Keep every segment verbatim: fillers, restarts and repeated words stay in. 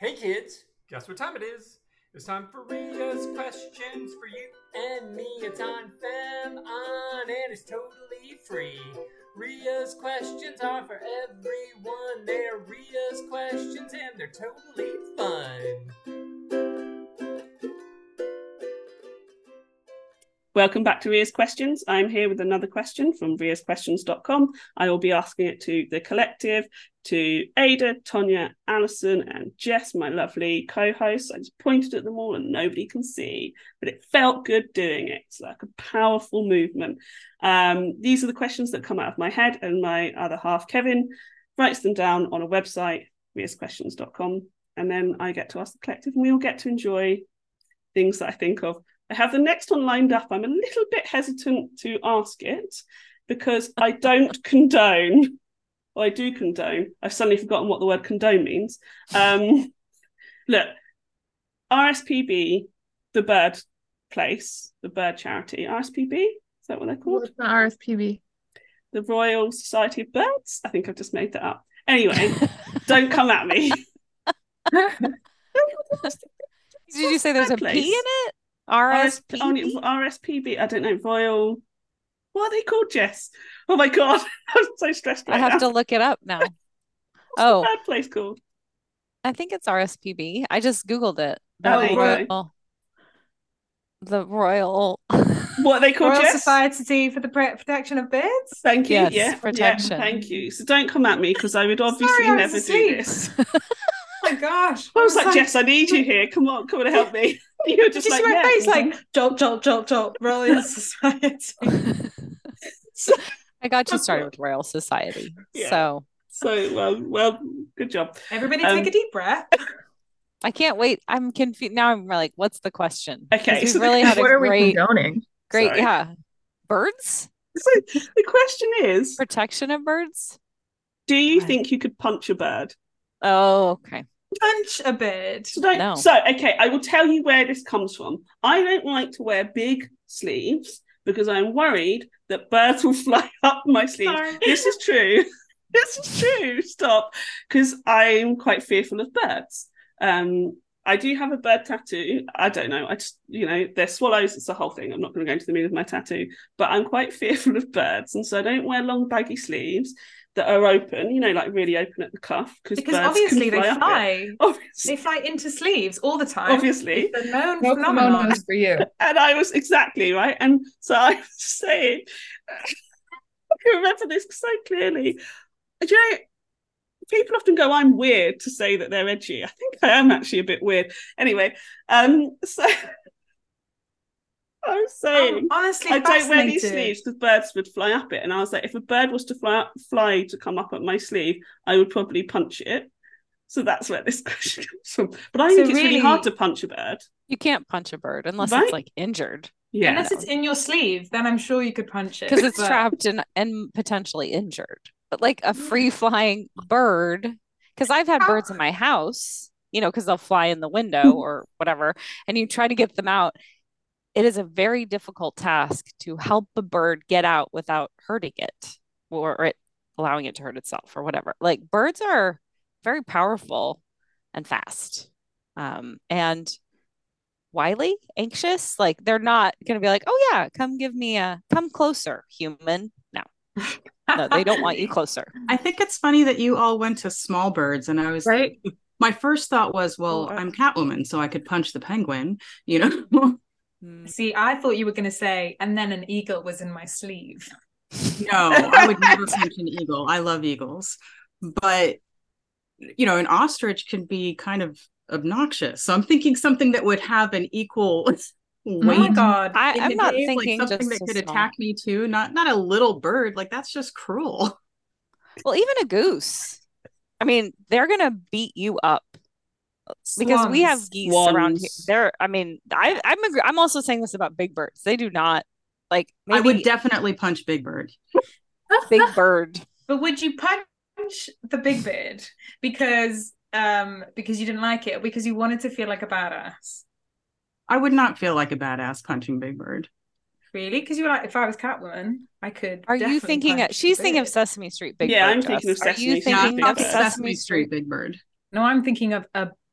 Hey kids, guess what time it is? It's time for Ria's questions for you and me. It's on Fem On and it's totally free. Ria's questions are for everyone. They're Ria's questions and they're totally fun. Welcome back to Ria's Questions. I'm here with another question from rias questions dot com. I will be asking it to the collective, to Ada, Tonya, Alison, and Jess, my lovely co-hosts. I just pointed at them all and nobody can see, but it felt good doing it. It's like a powerful movement. Um, these are the questions that come out of my head, and my other half, Kevin, writes them down on a website, rias questions dot com, and then I get to ask the collective, and we all get to enjoy things that I think of. I have the next one lined up. I'm a little bit hesitant to ask it because I don't condone, or I do condone. I've suddenly forgotten what the word condone means. Um, look, R S P B, the bird place, the bird charity, R S P B, is that what they're called? What's the R S P B? The Royal Society of Birds? I think I've just made that up. Anyway, don't come at me. Did you say there's a place? P in it? R S P B? R S P B, I don't know, Royal, what are they called, Jess? Oh my God, I'm so stressed right I have now. to look it up now. What's oh, the bird place called? I think it's R S P B. I just Googled it. Oh, The there you Royal, go. the Royal, What are they called, Royal Jess? Society for the Pre- Protection of Birds. Thank you. Yes, yeah, protection. Yeah, thank you. So don't come at me because I would obviously Sorry, I was never do asleep. this. Oh my gosh. I was like, Jess, I need you here. Come on, come on and help me. You're Did just you like, see my yeah. face? Like, jolt, jolt, jolt, jolt, Royal Society. I got you started with Royal Society. Yeah. So So, well, well, good job. Everybody Um, take a deep breath. I can't wait. I'm confused. Now I'm like, what's the question? Okay, 'Cause we've so the- really had What a are we great, condoning? great, Sorry. yeah. Birds? So the question is, Protection of birds? do you Right. think you could punch a bird? Oh, okay. Punch a bird. So, don't, No. so, okay, I will tell you where this comes from. I don't like to wear big sleeves because I'm worried that birds will fly up my sleeves. Sorry. This is true. This is true. Stop. Because I'm quite fearful of birds. Um, I do have a bird tattoo. I don't know. I just, you know, they're swallows. It's the whole thing. I'm not going to go into the meaning of my tattoo, but I'm quite fearful of birds. And so I don't wear long baggy sleeves that are open, you know, like really open at the cuff. Because birds obviously can they up it. fly. Obviously. They fly into sleeves all the time. Obviously. It's a known No phenomenon. kimonos for you. And I was exactly right. And so I was saying, I can remember this so clearly. Do you know, people often go, I'm weird to say that they're edgy. I think I am actually a bit weird. Anyway, um, so I was saying, I'm honestly I don't wear these fascinated. sleeves because birds would fly up it. And I was like, if a bird was to fly up, fly to come up at my sleeve, I would probably punch it. So that's where this question comes from. But I So think it's really really- hard to punch a bird. You can't punch a bird unless Right? it's like injured. Yeah. Unless it's in your sleeve, then I'm sure you could punch it. Because it's but- trapped and, and potentially injured. But like a free flying bird, because I've had birds in my house, you know, because they'll fly in the window or whatever, and you try to get them out. It is a very difficult task to help a bird get out without hurting it or it allowing it to hurt itself or whatever. Like birds are very powerful and fast. Um, and wily, anxious, like they're not going to be like, oh yeah, come give me a, come closer, human. No, no, they don't want you closer. I think it's funny that you all went to small birds, and I was Right? my first thought was, well, Oh, I- I'm Catwoman, so I could punch the penguin, you know. Mm. See, I thought you were going to say, and then an eagle was in my sleeve. No, I would never punch an eagle. I love eagles, but you know, an ostrich can be kind of obnoxious. So I'm thinking something that would have an equal weight. Oh my god! I, in I'm the not game, thinking like something just that a could small- attack me too. Not not a little bird. Like that's just cruel. Well, even a goose. I mean, they're gonna beat you up because we have Swans. geese around here. Swans. They're, I mean, I, I'm agree- I'm also saying this about big birds. They do not like I would maybe definitely punch Big Bird. big bird. But would you punch the big bird because um because you didn't like it, or because you wanted to feel like a badass? I would not feel like a badass punching Big Bird. Really? Because you were like, if I was Catwoman, I could. Are you definitely thinking? Of, punch she's the thinking of bird. Sesame Street. Big Yeah, Bird. I'm thinking of Jess. Are Sesame you Street Yeah, thinking I'm of talking Sesame Street? Big Bird. No, I'm thinking of a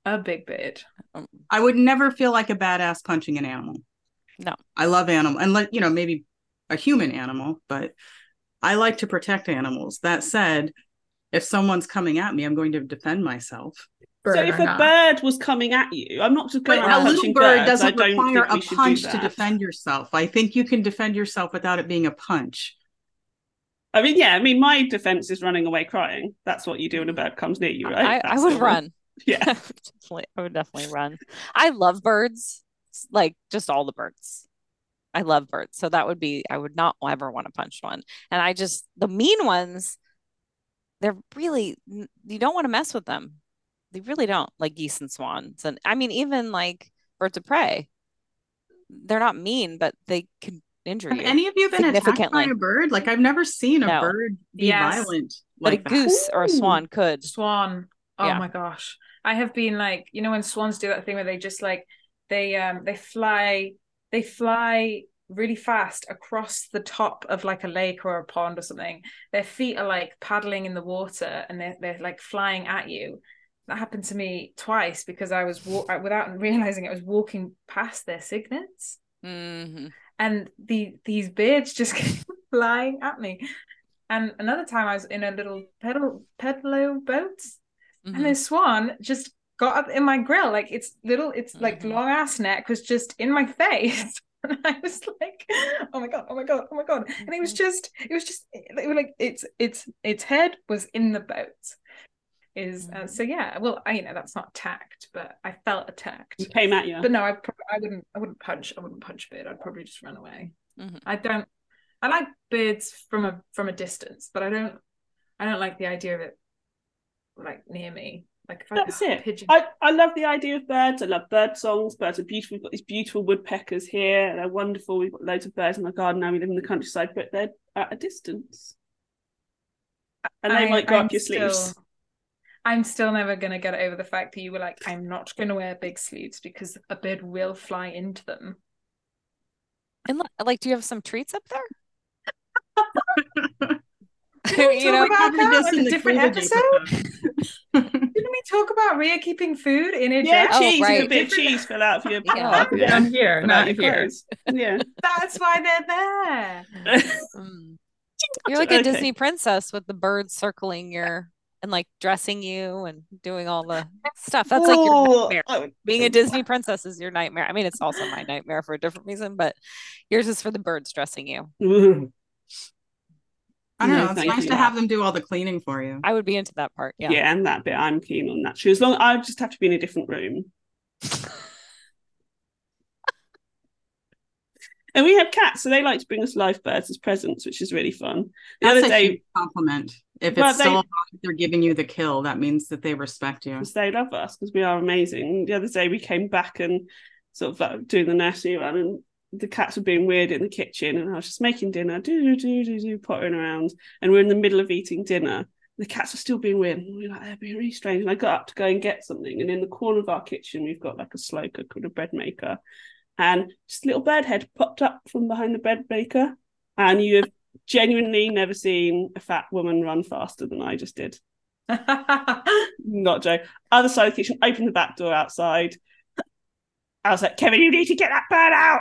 A big bird. Um, I would never feel like a badass punching an animal. No. I love animal, and like, you know, maybe a human animal, but I like to protect animals. That said, if someone's coming at me, I'm going to defend myself. Bird so if or a not. bird was coming at you, I'm not just going But around a little punching bird birds. I doesn't don't require think we a should do punch to that. defend yourself. I think you can defend yourself without it being a punch. I mean, yeah, I mean, my defense is running away crying. That's what you do when a bird comes near you, right? I, I That's would the one. run. Yeah. I would definitely, I would definitely run. I love birds, like just all the birds. I love birds. So that would be, I would not ever want to punch one. And I just, the mean ones, they're really, you don't want to mess with them. They really don't, like geese and swans. And I mean, even like birds of prey, they're not mean, but they can injure Have you any of you been attacked by significantly. a bird? Like, I've never seen a No. bird be Yes. violent But like a that. goose or a swan could. Swan. Oh Yeah. my gosh. I have been like, you know, when swans do that thing where they just like they um they fly they fly really fast across the top of like a lake or a pond or something. Their feet are like paddling in the water and they're they're like flying at you. That happened to me twice because I was wa- without realizing it, I was walking past their cygnets. Mm-hmm. And the these birds just came flying at me. And another time I was in a little pedal pedalo boat, Mm-hmm. and this swan just got up in my grill. Like its little, its like Mhm. long ass neck was just in my face. And I was like, oh my god, oh my god, oh my god. And it was Mhm. just, it was just it was like its its its head was in the boat. Is uh, Mhm. so yeah. Well, I, you know, that's not attacked, but I felt attacked. He came at you. But no, I prob- I wouldn't I wouldn't punch I wouldn't punch a bird. I'd probably just run away. Mhm. I don't I like birds from a from a distance, but I don't I don't like the idea of it like near me. Like if That's I it. pigeon. I, I love the idea of birds. I love bird songs. Birds are beautiful. We've got these beautiful woodpeckers here. They're wonderful. We've got loads of birds in our garden now. We live in the countryside, but they're at a distance. And they I- might go I'm up your still- sleeves. I'm still never gonna get over the fact that you were like, I'm not gonna wear big sleeves because a bird will fly into them. And li- like, do you have some treats up there? Didn't we You talk know, about covered that this on in a the different cleavage episode? Didn't we talk about Rhea keeping food in her Yeah, dress? Oh, cheese. right. If a bit of Different- cheese fell out for your Yeah. oh, yeah. Down here, Fell out not your here. clothes. Yeah. That's why they're there. Mm. You're like a Okay. Disney princess with the birds circling your and like dressing you and doing all the stuff. That's like your Oh, nightmare. I would- Being a Disney princess is your nightmare. I mean, it's also my nightmare for a different reason, but yours is for the birds dressing you. Ugh. I don't No, know. It's thank nice you. to have them do all the cleaning for you. I would be into that part. Yeah. Yeah. and that bit I'm keen on that too. As long I just have to be in a different room. And we have cats, so they like to bring us live birds as presents, which is really fun. The That's other a day, huge compliment. If Well, it's they- still alive, they're giving you the kill, that means that they respect you. because they love us, because we are amazing. The other day we came back and sort of like doing the nursery run, and the cats were being weird in the kitchen, and I was just making dinner, do do do do do, pottering around, and we're in the middle of eating dinner. The cats were still being weird, and we were like, they're being really strange. And I got up to go and get something, and in the corner of our kitchen we've got like a slow cooker and a bread maker, and just a little bird head popped up from behind the bread maker, and you have genuinely never seen a fat woman run faster than I just did. Not joke. Other side of the kitchen, opened the back door outside. I was like, Kevin, you need to get that bird out.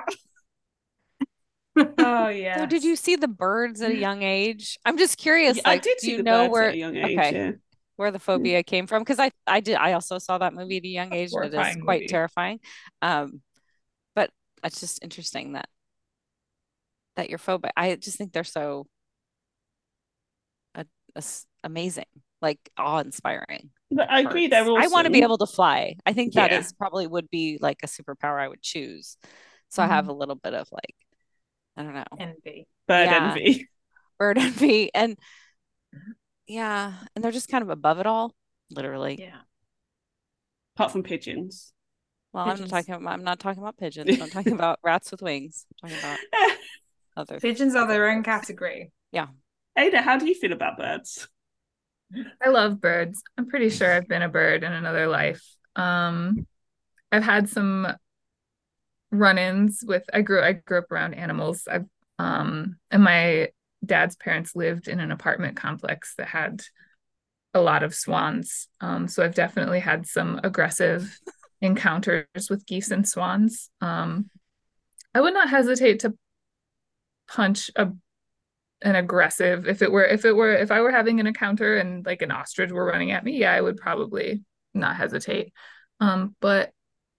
Oh yeah. So did you see the birds at a young age? I'm just curious. Yeah, like, I did do see you the know birds where at a young age. okay. Yeah. where the phobia came from? Because I I did I also saw that movie at a young age, and it is Horrifying quite movie. terrifying. Um, but it's just interesting that that you're phobic. I just think they're so uh, as- amazing, like awe-inspiring. But I agree, they're birds. awesome. I want to be able to fly. I think that Yeah. is probably would be like a superpower I would choose. So I have a little bit of like, I don't know, envy? bird Yeah. envy. bird envy, and yeah, and they're just kind of above it all, literally. Yeah. Apart from pigeons. Well, I'm not Pigeons. talking about I'm not talking about pigeons. I'm talking about rats with wings. I'm talking about other Pigeons are their own category. Ada, how do you feel about birds? I love birds. I'm pretty sure I've been a bird in another life. Um, I've had some run-ins with I grew I grew up around animals. I've um and my dad's parents lived in an apartment complex that had a lot of swans. Um, so I've definitely had some aggressive encounters with geese and swans. Um, I would not hesitate to punch a an aggressive if it were if it were if I were having an encounter and like an ostrich were running at me, yeah, I would probably not hesitate. Um, but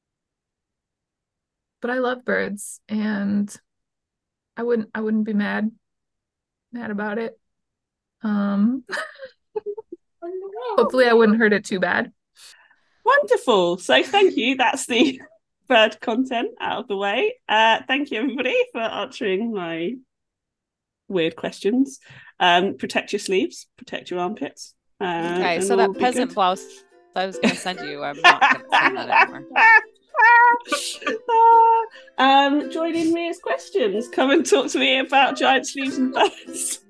but I love birds, and I wouldn't I wouldn't be mad mad about it. Um, hopefully I wouldn't hurt it too bad. Wonderful. So thank you. That's the bird content out of the way. Uh, thank you everybody for answering my weird questions. Um, protect your sleeves, protect your armpits. Uh, okay, so that peasant blouse I was going to send you, I'm not going to send that anymore. uh, um, join in Ria's questions. Come and talk to me about giant sleeves and birds.